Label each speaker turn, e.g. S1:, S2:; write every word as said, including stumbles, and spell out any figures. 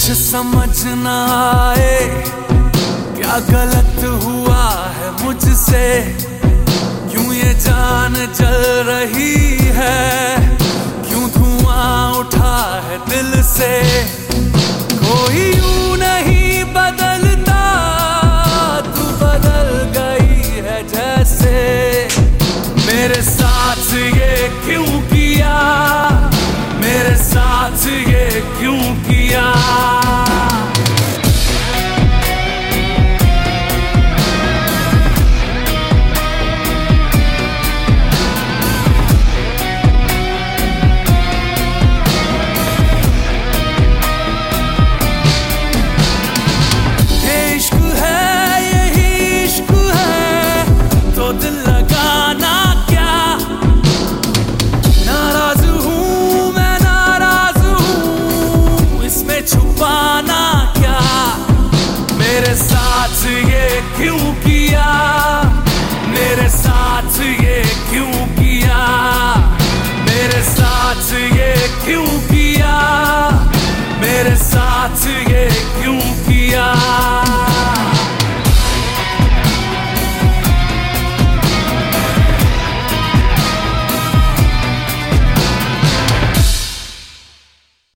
S1: समझ ना आए क्या गलत हुआ है मुझसे, क्यों ये जान जल रही है, क्यों धुआं उठा है दिल से। कोई यूं नहीं बदलता, तू बदल गई है जैसे। मेरे साथ ये क्यों किया, मेरे साथ ये क्यों किया। छुपाना क्या, मेरे साथ ये क्यों किया, मेरे साथ ये क्यों किया, मेरे साथ ये क्यों